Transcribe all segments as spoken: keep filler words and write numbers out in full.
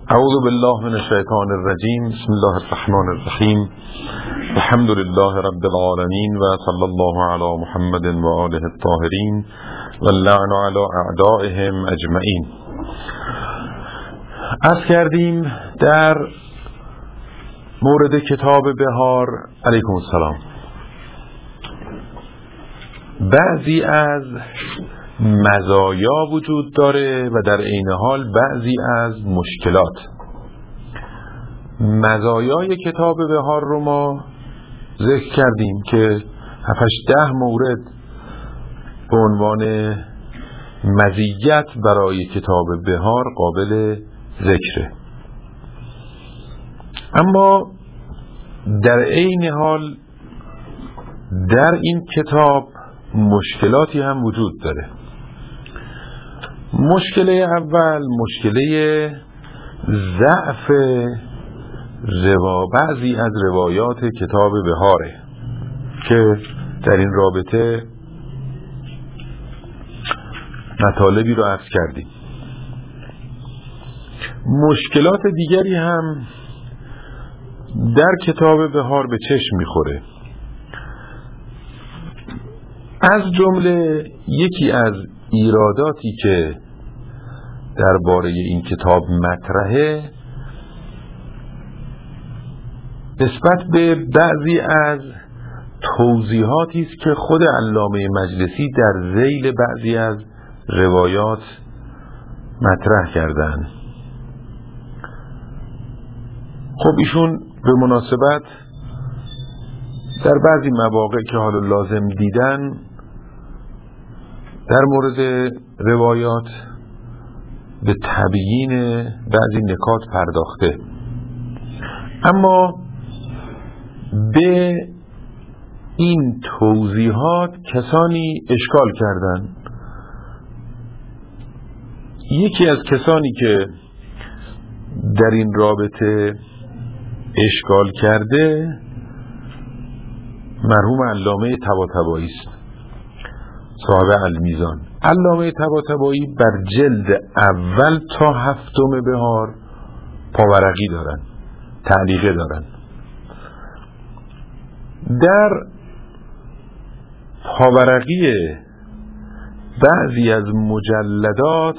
اعوذ بالله من الشیطان الرجیم. بسم الله الرحمن الرحیم. الحمد لله رب العالمین و صلی الله علی محمد و آله الطاهرین و اللعن علی اعدائهم اجمعین. عرض کردیم در مورد کتاب بهار علیکم السلام بعضی از مزایا وجود داره و در عین حال بعضی از مشکلات. مزایای کتاب بهار رو ما ذکر کردیم که هفتش ده مورد به عنوان مزیت برای کتاب بهار قابل ذکره، اما در عین حال در این کتاب مشکلاتی هم وجود داره. مشکل اول مشکل ضعف روا بعضی از روایات کتاب بهاره که در این رابطه مطالبی رو عرض کردیم. مشکلات دیگری هم در کتاب بهار به چشم میخوره. از جمله یکی از ایراداتی که درباره این کتاب مطرحه نسبت به بعضی از توضیحاتی است که خود علامه مجلسی در ذیل بعضی از روایات مطرح کردن. خب ایشون به مناسبت در بعضی مواقع که حالا لازم دیدن در مورد روایات به تبیین بعضی نکات پرداخته، اما به این توضیحات کسانی اشکال کردن. یکی از کسانی که در این رابطه اشکال کرده مرحوم علامه طباطبایی است، صاحب المیزان. علامه طباطبایی بر جلد اول تا هفتم بهار پاورقی دارن، تعلیقه دارن. در پاورقی بعضی از مجلدات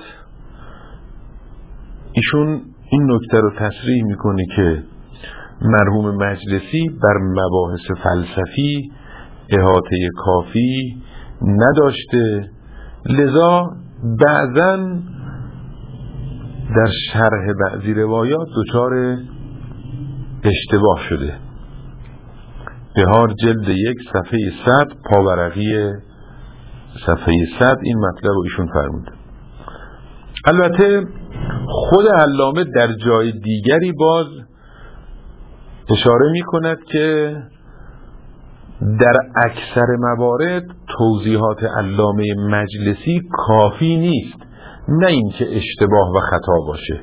ایشون این نکته رو تصریح میکنه که مرحوم مجلسی بر مباحث فلسفی احاطه کافی نداشته، لذا بعضاً در شرح بعضی روایات دچار اشتباه شده. بهار جلد یک صفحه صد پاورقی صفحه صد این مطلب رو ایشون فرمود. البته خود علامه در جای دیگری باز اشاره می کند که در اکثر موارد توضیحات علامه مجلسی کافی نیست، نه اینکه اشتباه و خطا باشه.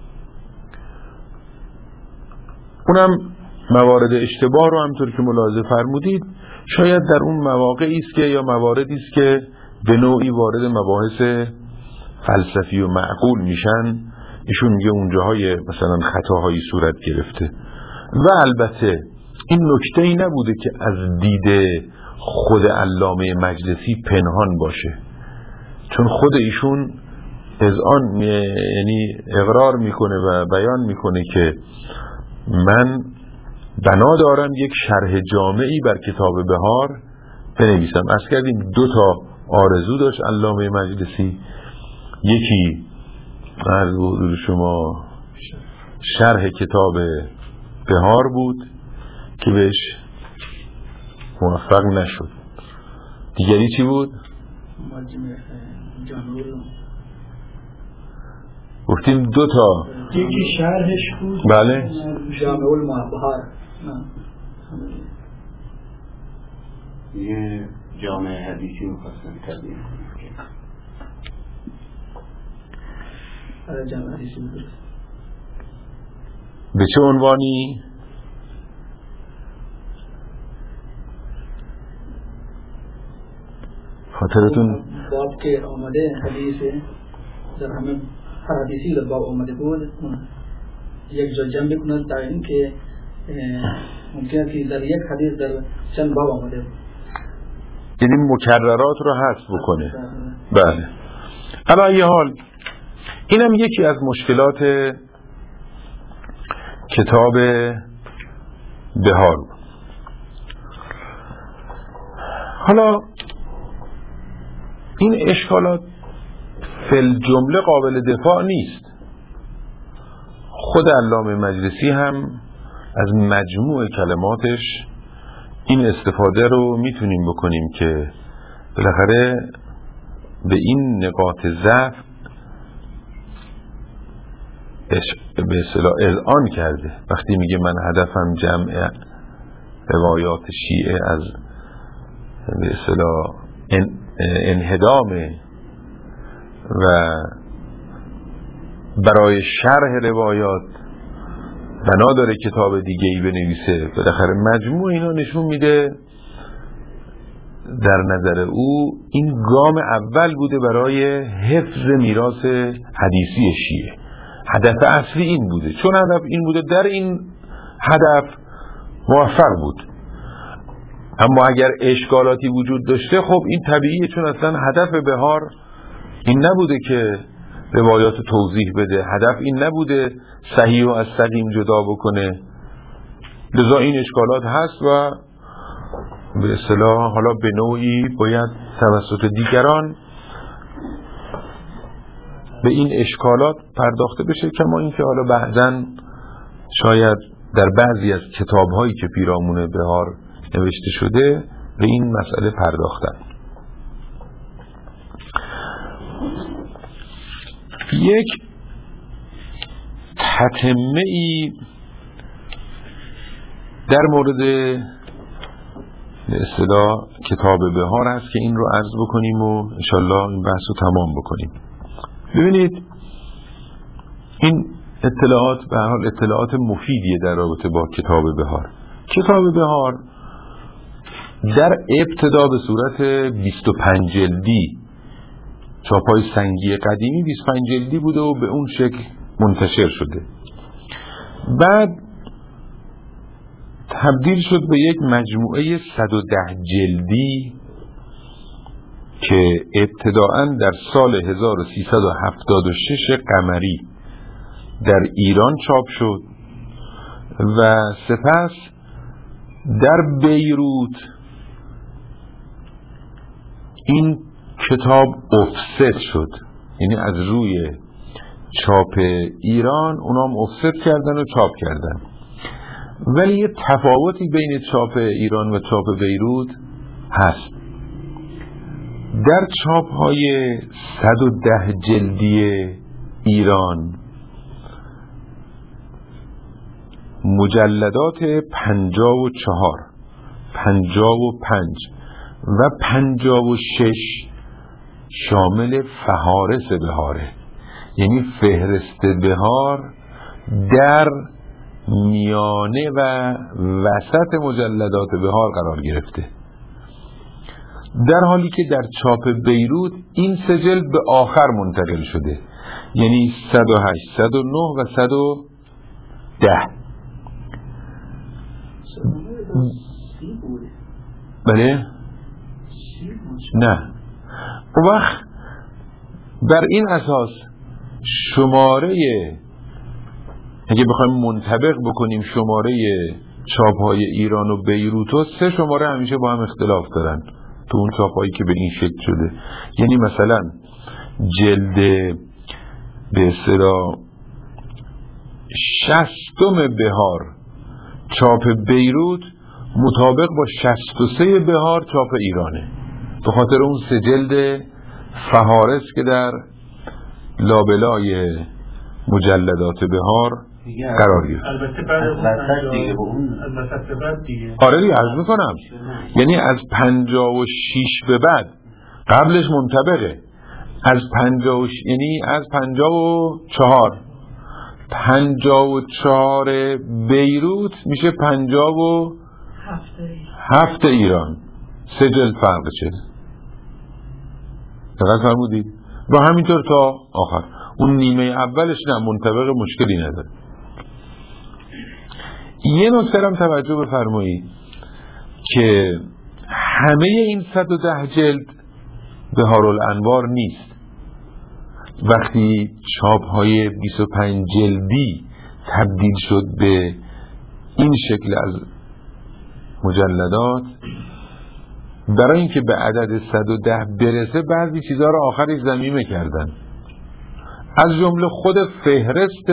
اونم موارد اشتباه رو همطور که ملاحظه فرمودید شاید در اون مواقعی است که یا مواردی است که به نوعی وارد مباحث فلسفی و معقول میشن، ایشون میگه اونجاهای مثلا خطاهایی صورت گرفته. و البته این نکته ای نبوده که از دید خود علامه مجلسی پنهان باشه، چون خود ایشون از آن یعنی اقرار میکنه و بیان میکنه که من بنا دارم یک شرح جامعی بر کتاب بهار بنویسم. از کردیم دو تا آرزو داشت علامه مجلسی، یکی عرض حضور شما شرح کتاب بهار بود که بهش موفق نشد، دیگری چی بود؟ گفتیم دو تا، یکی شرحش بود بله جامع المحبهار، یه جامع حدیثی میخواستن تبیین کنم که جامع حدیثی بود. به چه عنوانی؟ خاطرتون باب که آمده حدیثه در همه هر حدیثی در باب آمده بود یک جا جمع بکنند در این که ممکنه که در یک حدیث در چند باب آمده، یعنی مکررات رو حذف بکنه. بله. اما ای حال اینم یکی از مشکلات کتاب بهار. حالا این اشکالات فل جمله قابل دفاع نیست. خود علامه مجلسی هم از مجموع کلماتش این استفاده رو میتونیم بکنیم که بالاخره به این نقاط ضعف به اصطلاح اذعان کرده. وقتی میگه من هدفم جمع روایات شیعه از به اصطلاح انهدامه و برای شرح روایات بنا داره کتاب دیگه ای بنویسه، بالاخره مجموع اینا نشون میده در نظر او این گام اول بوده برای حفظ میراث حدیثی شیعه. هدف اصلی این بوده، چون هدف این بوده در این هدف موفق بود. اما اگر اشکالاتی وجود داشته خب این طبیعیه، چون اصلا هدف بهار این نبوده که روایات توضیح بده، هدف این نبوده صحیح و از سقیم جدا بکنه. لذا این اشکالات هست و به اصطلاح حالا به نوعی باید توسط دیگران به این اشکالات پرداخته بشه، کما اینکه حالا بعضن شاید در بعضی از کتاب‌هایی که پیرامون بهار نوشته شده به این مسئله پرداختن. یک تتمه‌ای در مورد به اصطلاح کتاب بهار هست که این رو عرض بکنیم و انشالله این بحث رو تمام بکنیم. ببینید این اطلاعات به هر حال اطلاعات مفیدیه در رابطه با کتاب بهار. کتاب بهار در ابتدا به صورت بیست و پنج جلدی، چاپای سنگی قدیمی بیست و پنج جلدی بوده و به اون شکل منتشر شده. بعد تبدیل شد به یک مجموعه صد و ده جلدی که ابتداءً در سال هزار و سیصد و هفتاد و شش قمری در ایران چاپ شد و سپس در بیروت این کتاب افست شد، یعنی از روی چاپ ایران اونام افست کردن و چاپ کردن. ولی یه تفاوتی بین چاپ ایران و چاپ بیروت هست. در چاپ های صد و ده جلدی ایران مجلدات پنجاه و چهار، پنجاه و پنج و پنجاه و شش شامل فهارس بهاره، یعنی فهرست بهار در میانه و وسط مجلدات بهار قرار گرفته، در حالی که در چاپ بیروت این سه جلد به آخر منتقل شده، یعنی صد و هشت، صد و نه و صد و ده. بله؟ نه. اون وقت بر این اساس شماره، اگه بخوایم منطبق بکنیم شماره چاپ‌های ایران و بیروت و سه شماره همیشه با هم اختلاف دارن تو اون چاپ‌هایی که به این شکل شده. یعنی مثلا جلد به اصطلاح شصتم بهار چاپ بیروت مطابق با شصت و سه بهار چاپ ایرانه، به خاطر اون سه جلد فهارس که در لابلای مجلدات بهار قرار گرفت. البته بعد از دیگه به اون البته بعد دیگه آره دیگه عرض میکنم، یعنی از پنجاه و شش به بعد، قبلش منطبقه از پنجاه و ش... یعنی از پنجاه و چهار پنجاه و چهار بیروت میشه پنجاه و هفت ایران، سه جلد فرق چه دقیق فرمودید؟ و همینطور تا آخر. اون نیمه اولش نه منطبق مشکلی نداره. یه نکته هم توجه بفرمایید که همه این صد و ده جلد بهارالانوار نیست. وقتی چاپ های بیست و پنج جلدی تبدیل شد به این شکل از مجلدات، برای اینکه به عدد صد و ده برسه بعضی چیزها رو آخرش ضمیمه کردن، از جمله خود فهرست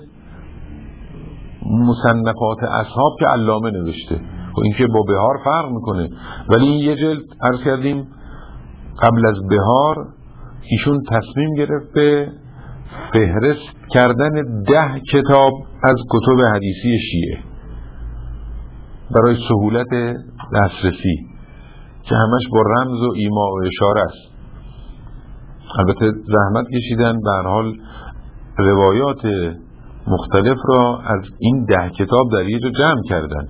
مصنفات اصحاب که علامه نوشته و اینکه با بهار فرق میکنه، ولی این یه جلد عرض کردیم قبل از بهار ایشون تصمیم گرفت به فهرست کردن ده کتاب از کتب حدیثی شیعه برای سهولت دسترسی که همش با رمز و ایما و اشاره است. البته زحمت کشیدن، به هر حال روایات مختلف را از این ده کتاب در یه جا جمع کردن.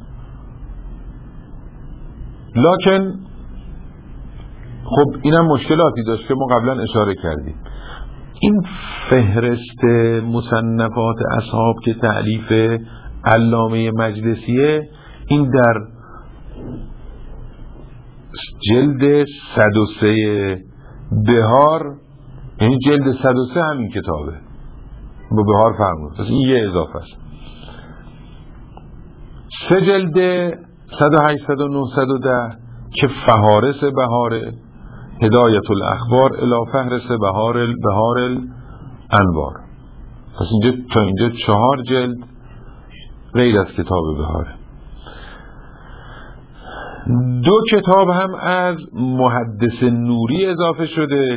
لکن خب اینم مشکلاتی داشت که ما قبلا اشاره کردیم. این فهرست مصنفات اصحاب که تألیف علامه مجلسیه، این در جلد صد و سه بهار، یعنی جلد صد و سه همین کتابه با بهار فرمود، پس این یه اضافه است. سه جلد صد و هشت، صد و نه، صد و ده که فهارس بهاره، هدایت الاخبار الی فهرس بهار بهار الانوار، پس اینجا تا اینجا چهار جلد غیر از کتاب بهاره. دو کتاب هم از محدث نوری اضافه شده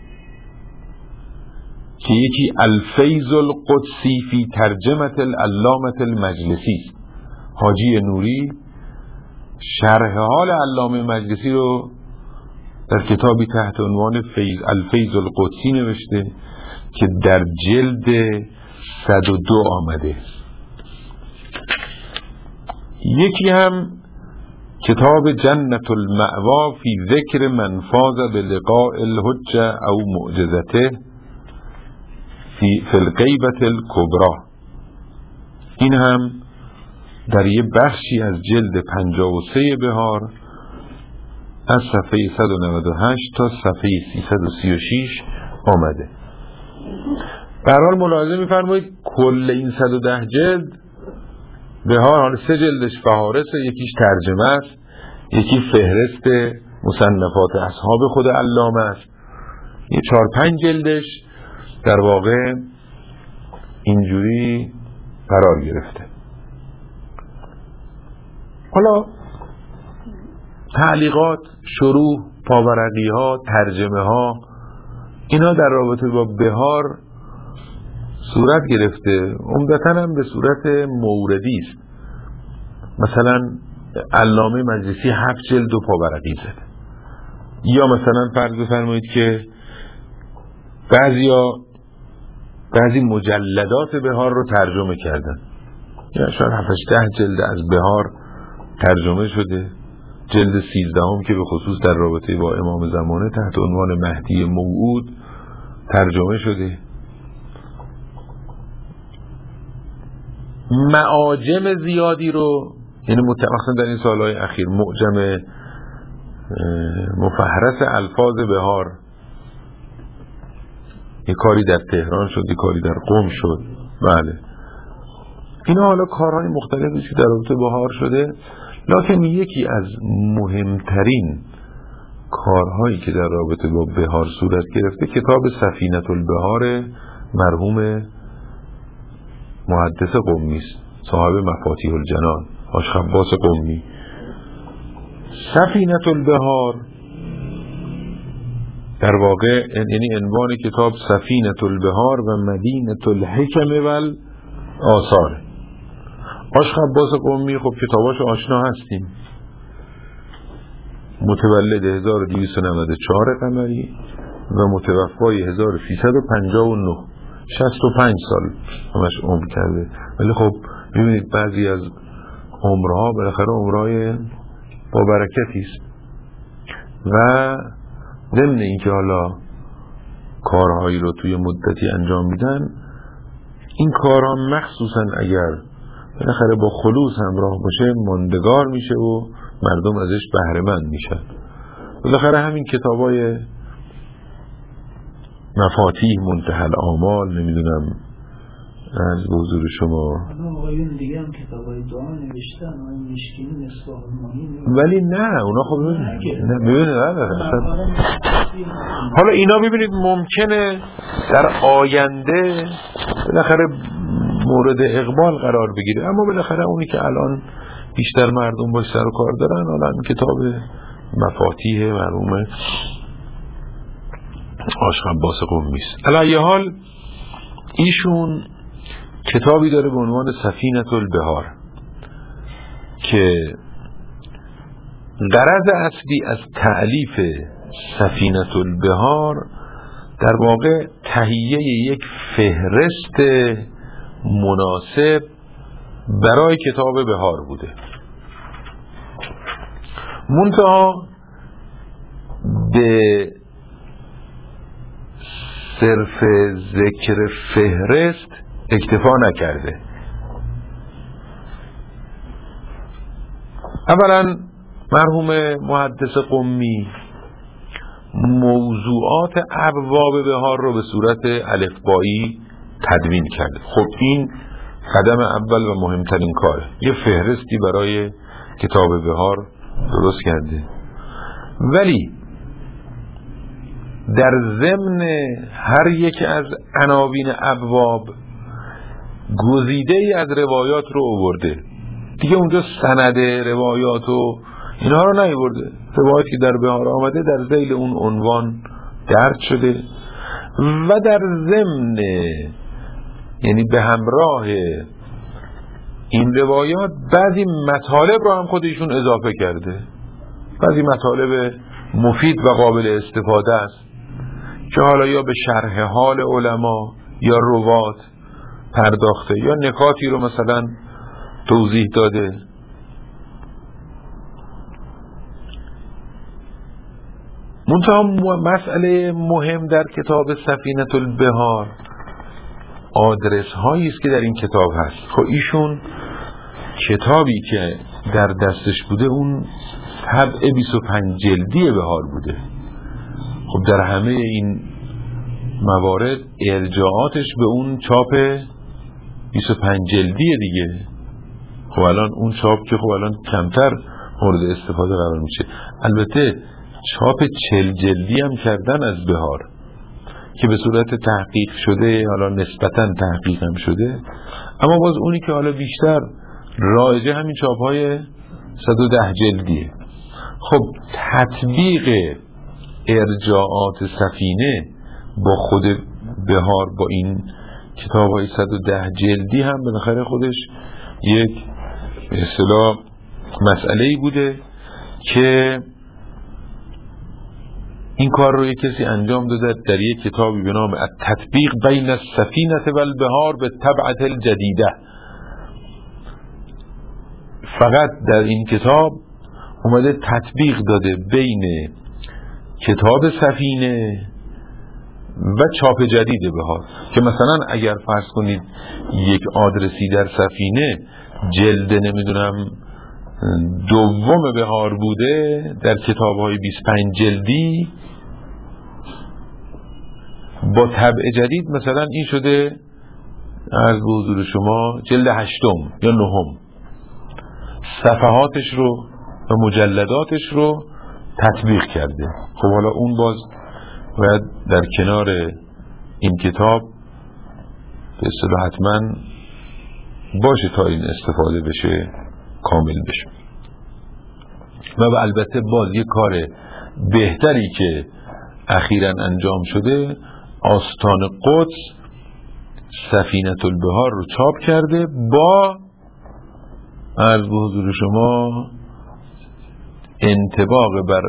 که یکی الفیض القدسی فی ترجمه العلامه المجلسی، حاجی نوری شرح حال علامه مجلسی رو در کتابی تحت عنوان فیض الفیض القدسی نوشته که در جلد صد و دو آمده. یکی هم کتاب جنت المأوا فی ذکر من فاز بلقاء الحجه او معجزته فی الغیبة الکبری، این هم در یه بخشی از جلد پنجاه و سه بهار از صفحه صد و نود و هشت تا صفحه سیصد و سی و شش آمده. به هر حال ملاحظه می‌فرمایید کل این صد و ده جلد بهار، حالا سه جلدش فهارسه، یکیش ترجمه است، یکی فهرست مصنفات اصحاب خود علامه است، یه چهار پنج جلدش در واقع اینجوری قرار گرفته. حالا تعلیقات، شروح، پاورقی ها، ترجمه ها، اینا در رابطه با بهار صورت گرفته، عمدتاً هم به صورت موردی است. مثلا علامه مجلسی هفت جلد و پاورقی زده، یا مثلا فرض بفرمایید که بعضیا بعضی مجلدات بهار رو ترجمه کردن، یا شاید هفت ده جلد از بهار ترجمه شده. جلد سیزدهم که به خصوص در رابطه با امام زمانه تحت عنوان مهدی موعود ترجمه شده. معاجم زیادی رو، یعنی متأخرا در این سالهای اخیر معجم مفهرس الفاظ بهار، یک کاری در تهران شد، یک کاری در قم شد. بله اینا حالا کارهای مختلفی که در رابطه بهار شده، لکن یکی از مهمترین کارهایی که در رابطه با بهار صورت گرفته کتاب سفینة البهار مرحوم محدث قمی است، صاحب مفاتیح الجنان، حاج خباس قمی. سفینة البهار در واقع یعنی عنوان کتاب سفینة البهار و مدینة الحکم و آثار. حاج خباس قمی خب کتاباش آشنا هستیم، متولد هزار و دویست و نود و چهار قمری و متوفای هزار و سیصد و پنجاه و نه، شصت و پنج سال همش عمر کرده. ولی خب ببینید بعضی از عمرها بالاخره عمرهای با برکتی است و ضمن اینکه حالا کارهایی رو توی مدتی انجام میدن، این کارها مخصوصا اگر بالاخره با خلوص همراه باشه ماندگار میشه و مردم ازش بهره مند میشن. بالاخره همین کتابای مفاتیح، منتهی الآمال، نمیدونم از حضور شما آقایون دیگه هم کتابای دعا نوشتن، آقای مشکینی، مصباح المانی، ولی نه اونا خب نه ببینید حالا اینا ببینید ممکنه در آینده بالاخره مورد اقبال قرار بگیره، اما بالاخره اونی که الان بیشتر مردم باش سر و کار دارن حالا این کتاب مفاتیح مرحوم عاشق عباس قمی است. علی ای حال ایشون کتابی داره به عنوان سفینة البحار که غرض اصلی از تألیف سفینة البحار در واقع تهیه یک فهرست مناسب برای کتاب بهار بوده. منتها به صرف ذکر فهرست اکتفا نکرده. اولا مرحوم محدث قمی موضوعات ابواب بهار رو به صورت الفبایی تدوین کرده. خب این قدم اول و مهمترین کاره، یه فهرستی برای کتاب بهار درست کرده. ولی در ضمن هر یک از عناوین ابواب گزیده ای از روایات رو آورده. دیگه اونجا سند روایات و اینها رو نیاورده. روایاتی که در بهار آمده در ذیل اون عنوان درج شده و در ضمن، یعنی به همراه این روایات، بعضی مطالب رو هم خودشون اضافه کرده. بعضی مطالب مفید و قابل استفاده است که حالا یا به شرح حال علما یا روات پرداخته یا نکاتی رو مثلا توضیح داده. منتها مسئله مهم در کتاب سفینة البحار آدرس هایی است که در این کتاب هست. خب ایشون کتابی که در دستش بوده اون طبع بیست و پنج جلدی بهار بوده. خب در همه این موارد ارجاعاتش به اون چاپ بیست و پنج جلدیه دیگه. خب الان اون چاپ که خب الان کمتر مورد استفاده قرار میشه. البته چاپ چل جلدی هم کردن از بهار که به صورت تحقیق شده، حالا نسبتاً تحقیق هم شده، اما باز اونی که حالا بیشتر رایجه همین چاپ های صد و ده جلدیه. خب تطبیق ارجاعات سفینه با خود بهار با این کتاب های صد و ده جلدی هم بالاخره خودش یک به اصطلاح مسئله‌ای بوده که این کار رو یک کسی انجام داده در یک کتابی به نام التطبیق بین السفینة والبحار بالطبعة الجدیده. فقط در این کتاب اومده تطبیق داده بین کتاب سفینه و چاپ جدید بهار، که مثلا اگر فرض کنید یک آدرسی در سفینه جلد نمیدونم دوم بهار بوده در کتاب‌های بیست و پنج جلدی، با طبع جدید مثلا این شده عرض به حضور شما جلد هشتم یا نهم، صفحاتش رو و مجلداتش رو تطبیق کرده. خب حالا اون باز باید در کنار این کتاب به اصطلاح حتما باشه تا این استفاده بشه، کامل بشه. و البته باز یک کار بهتری که اخیراً انجام شده، آستان قدس سفینة البحار رو چاپ کرده با عرض به حضور شما انطباق بر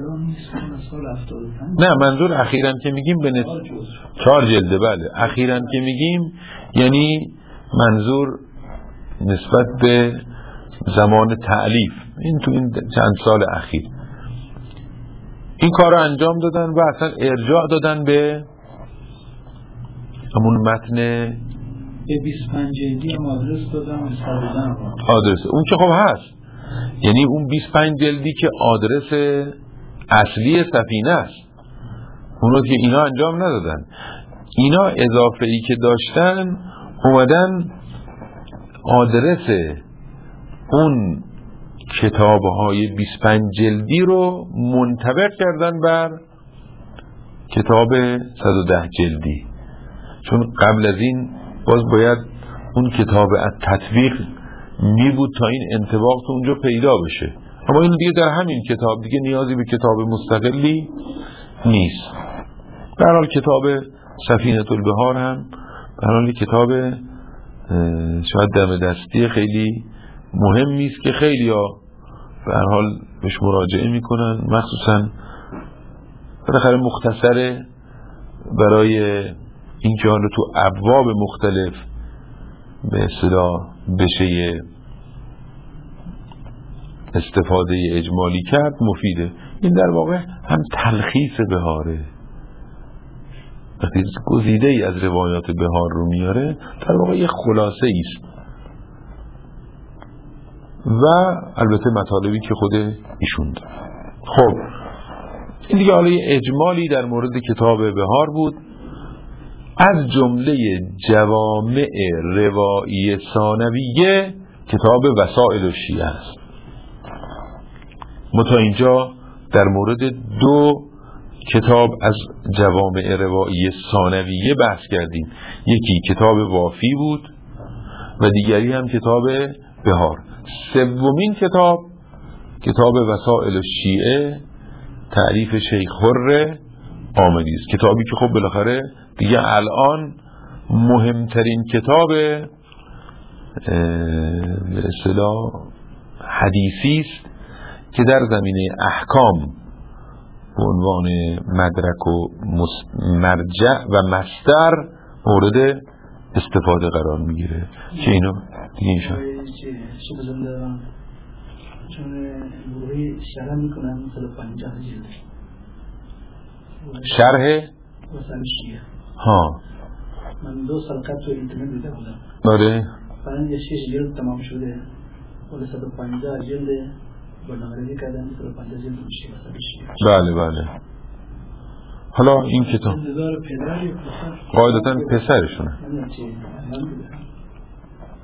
نه منظور اخیراً که میگیم به نسبت چهار جلده، بله اخیراً که میگیم یعنی منظور نسبت به زمان تألیف، این تو این چند سال اخیر این کار رو انجام دادن و اصلا ارجاع دادن به همون متن به بیست و پنج جلدی هم آدرس دادم استفادم آدرس اون که خب هست، یعنی اون بیست و پنج جلدی که آدرس اصلی سفینه است، اونو که اینا انجام ندادن. اینا اضافه ای که داشتن اومدن آدرس اون کتاب‌های بیست و پنج جلدی رو منطبق کردن بر کتاب صد و ده جلدی، چون قبل از این باز باید اون کتاب التطبیق می بود تا این انطباق تو اونجا پیدا بشه. اما این دیگه در همین کتاب دیگه نیازی به کتاب مستقلی نیست. در حال کتاب سفینة البحار هم در حال کتاب شاید دم دستی خیلی مهمی است که خیلی ها به هر حال بهش مراجعه میکنن، مخصوصا بالاخره مختصره برای این که حالا تو ابواب مختلف به اصطلاح بشه استفاده اجمالی کرد مفیده. این در واقع هم تلخیص بهاره، وقتی گزیده ای از روایات بهار رو میاره در واقع یه خلاصه ایست و البته مطالبی که خود ایشون داره. خب این دیگه حالا یه اجمالی در مورد کتاب بهار بود. از جمله جوامع روایی ثانویه کتاب وسائل الشیعه است. ما تا اینجا در مورد دو کتاب از جوامع روایی ثانویه بحث کردیم، یکی کتاب وافی بود و دیگری هم کتاب بهار. سومین کتاب کتاب وسائل الشیعه تعریف شیخ حر آمدی است، کتابی که خب بالاخره دیگه الان مهمترین کتاب به اصطلاح حدیثی است که در زمینه احکام به عنوان مدرک و مرجع و مصدر مورد استفاده قرار میگیره که اینو دیگه اینشان چون گروهی شرح میکنن مثلا پنجاه جلد شرح مثلا شیعه. ها من دو سال قبل تو اینترنت دیده بودم. آره پنج شش جلد تمام شده ولی صد و پنجاه جلد برنامه‌ریزی کردن صد و پنجاه جلد میشه مثلا شیعه. بله بله. حالا این کتاب نظر پدری قاعدتاً پسرشونه.